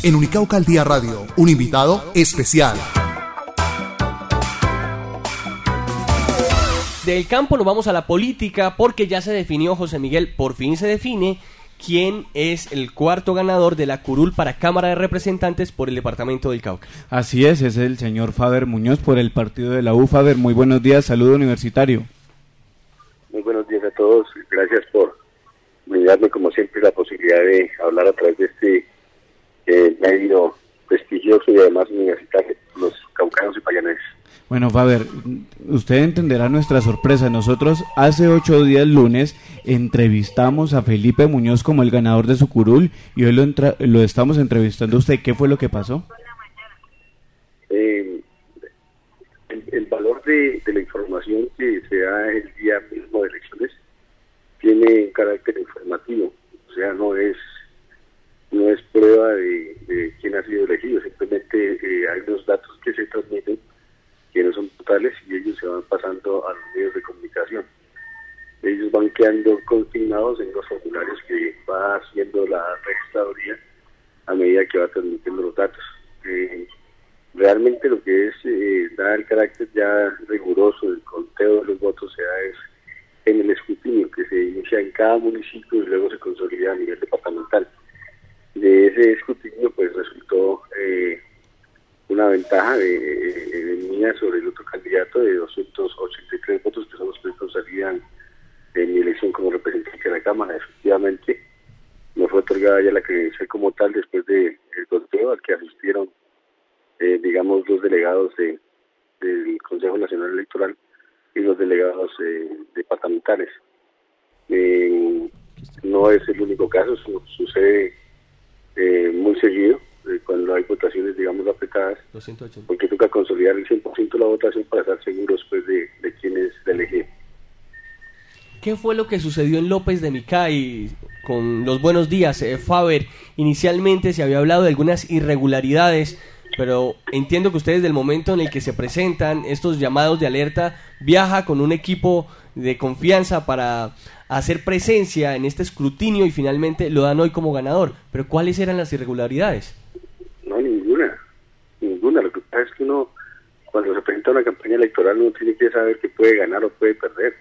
en Unicauca al Día Radio, un invitado especial. Del campo nos vamos a la política porque ya se definió, José Miguel, por fin se define quién es el cuarto ganador de la curul para Cámara de Representantes por el departamento del Cauca. Así es el señor Faber Muñoz por el partido de la U. Faber, muy buenos días, saludo universitario. Muy buenos días a todos, gracias por brindarme como siempre la posibilidad de hablar a través de este medio prestigioso y además universitario, los caucanos y payaneses. Bueno, Faber, usted entenderá nuestra sorpresa. Nosotros hace 8 días, lunes, entrevistamos a Felipe Muñoz como el ganador de su curul y hoy lo estamos entrevistando a usted. ¿Qué fue lo que pasó? El valor de la información que se da el día mismo de elecciones tiene un carácter informativo, o sea, no es prueba de quién ha sido elegido, simplemente hay unos datos que se transmiten que no son totales y ellos se van pasando a los medios de comunicación. Ellos van quedando consignados en los formularios que va haciendo la registraduría a medida que va transmitiendo los datos. Realmente lo que es da el carácter ya riguroso del conteo de los votos se da es en el escrutinio que se inicia en cada municipio y luego se consolida a nivel departamental. De ese escrutinio pues resultó una ventaja de mía sobre el otro candidato de 283 votos, que son los que consolían en mi elección como representante de la Cámara. Efectivamente, me fue otorgada ya la credencial como tal después del conteo al que asistieron, digamos, los delegados del Consejo Nacional Electoral y los delegados departamentales. No es el único caso, sucede muy seguido cuando hay votaciones, digamos, apretadas, 280. Porque toca consolidar el 100% de la votación para estar seguros pues de quién es el elegido. ¿Qué fue lo que sucedió en López de Micay con los buenos días, Faber? Inicialmente se había hablado de algunas irregularidades, pero entiendo que ustedes, del momento en el que se presentan estos llamados de alerta, viaja con un equipo de confianza para hacer presencia en este escrutinio y finalmente lo dan hoy como ganador. Pero ¿cuáles eran las irregularidades? No, ninguna. Lo que pasa es que uno, cuando se presenta una campaña electoral, uno tiene que saber que puede ganar o puede perder.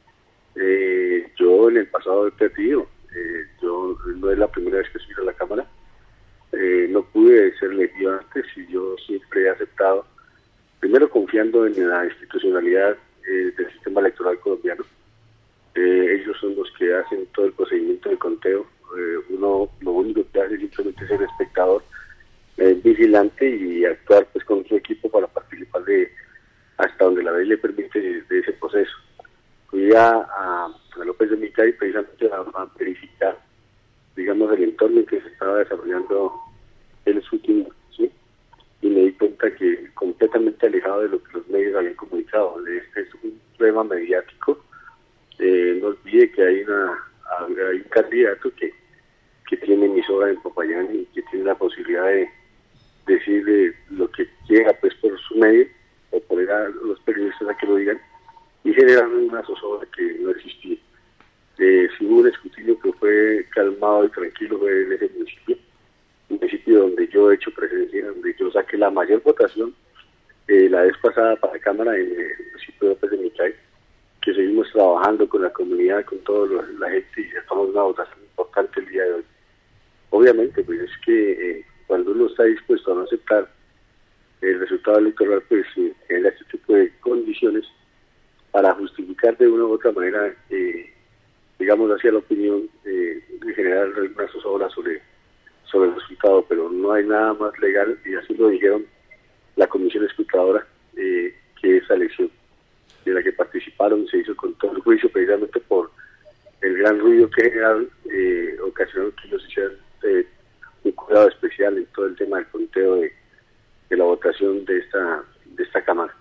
Yo en el pasado he perdido. Yo no es la primera vez que subo a la Cámara. No pude ser elegido antes y yo siempre he aceptado, primero confiando en la institucionalidad del sistema electoral colombiano. Ellos son los que hacen todo el procedimiento de conteo. Uno lo único que hace es simplemente ser espectador, vigilante y actuar pues con su equipo para participar hasta donde la ley le permite de ese proceso. Fui a López de Micay precisamente a verificar, digamos, el entorno en que se estaba desarrollando el escrutinio, ¿sí? Y me di cuenta que completamente alejado de lo que los medios habían comunicado. Este es un problema mediático. No olvide que hay un candidato que tiene emisora en Popayán y que tiene la posibilidad de decir lo que quiera pues por su medio o poner a los periodistas a que lo digan y generar una zozobra que no existía. Si hubo un escrutinio que fue calmado y tranquilo fue en ese municipio, un municipio donde yo he hecho presencia, donde yo saqué la mayor votación la vez pasada para la Cámara en el municipio de López de Micay, que seguimos trabajando con la comunidad, con toda la gente y sacamos una votación importante el día de hoy. Obviamente, pues es que cuando uno está dispuesto a no aceptar el resultado electoral, pues genera este tipo de condiciones para justificar de una u otra manera, digamos, hacia la opinión de generar alguna zozobra sobre el resultado, pero no hay nada más legal, y así lo dijeron la comisión escrutadora, que esa elección de la que participaron se hizo con todo el juicio, precisamente por el gran ruido que generaron, ocasionó que ellos hicieran un cuidado especial en todo el tema del conteo de la votación de esta Cámara.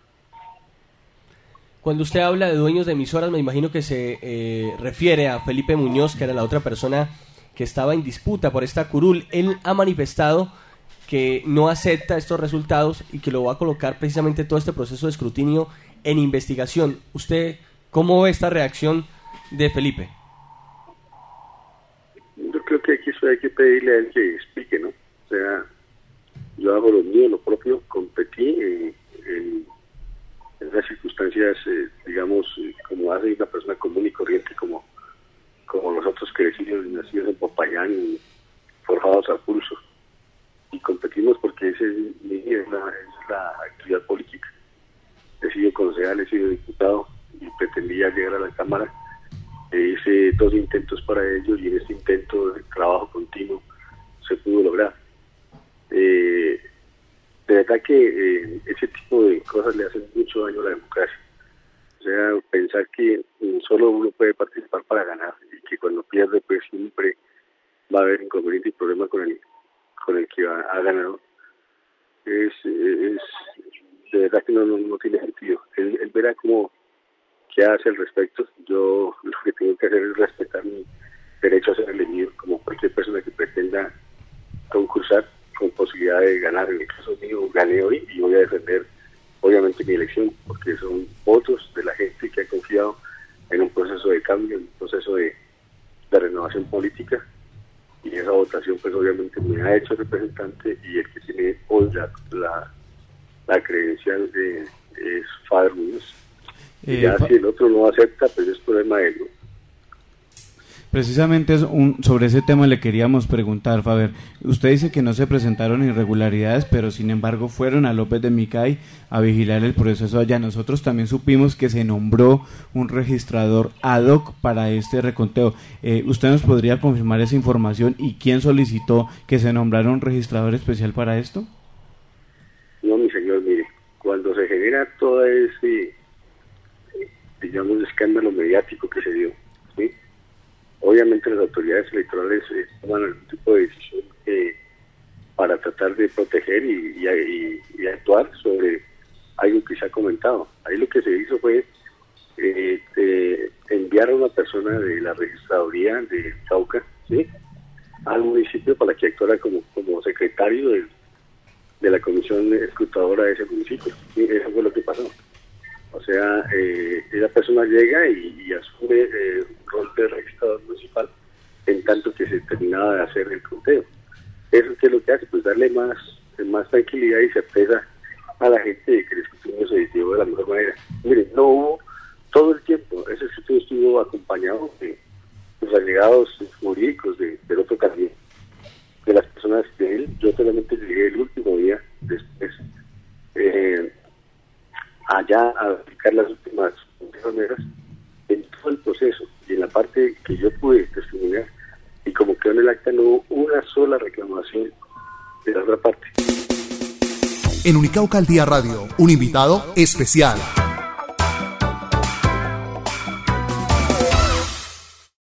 Cuando usted habla de dueños de emisoras, me imagino que se refiere a Felipe Muñoz, que era la otra persona que estaba en disputa por esta curul. Él ha manifestado que no acepta estos resultados y que lo va a colocar precisamente todo este proceso de escrutinio en investigación. ¿Usted cómo ve esta reacción de Felipe? Yo creo que aquí hay que pedirle a él que explique, ¿no? O sea, trabajados a pulso y competimos porque esa es la actividad política. He sido concejal, he sido diputado y pretendía llegar a la Cámara. Hice 2 intentos para ello y en este intento de trabajo continuo se pudo lograr. De verdad que ese tipo de cosas le hacen mucho daño a la democracia. O sea, pensar que solo uno puede participar para ganar y que cuando pierde pues siempre va a haber inconveniente y problema con el que ha ganado, es de verdad que no tiene sentido. Él verá qué hace al respecto. Yo lo que tengo que hacer es respetar mi derecho a ser elegido, como cualquier persona que pretenda concursar con posibilidad de ganar. En el caso mío, gané hoy y voy a defender obviamente mi elección, porque son votos de la gente que ha confiado en un proceso de cambio, en un proceso de renovación política, y esa votación pues obviamente me ha hecho representante, y el que tiene hoy la credencial es Faber Muñoz. Y ya si el otro no acepta, pues es problema de él, ¿no? Precisamente sobre ese tema le queríamos preguntar, Faber. Usted dice que no se presentaron irregularidades, pero sin embargo fueron a López de Micay a vigilar el proceso allá. Nosotros también supimos que se nombró un registrador ad hoc para este reconteo. ¿Usted nos podría confirmar esa información y quién solicitó que se nombrara un registrador especial para esto? No, mi señor, mire, cuando se genera todo ese, digamos, escándalo mediático que se dio, ¿sí? Obviamente las autoridades electorales toman algún tipo de decisión para tratar de proteger y actuar sobre algo que se ha comentado. Ahí lo que se hizo fue enviar a una persona de la registraduría de Cauca, ¿sí?, al municipio para que actuara como secretario de la comisión escrutadora de ese municipio. ¿Sí? Eso fue lo que pasó. O sea, esa persona llega y asume el rol de registrador municipal en tanto que se terminaba de hacer el conteo. ¿Eso qué es lo que hace? Pues darle más tranquilidad y certeza a la gente de que el escrutinio se llevó de la mejor manera. Miren, no hubo todo el tiempo, ese escrutinio estuvo acompañado de los allegados jurídicos del otro candidato, de las personas de él. Yo solamente llegué el último día después allá a aplicar las últimas maneras en todo el proceso, y en la parte que yo pude testimoniar, y como quedó en el acta, no hubo una sola reclamación de la otra parte. En Unicauca al Día Radio, un invitado especial.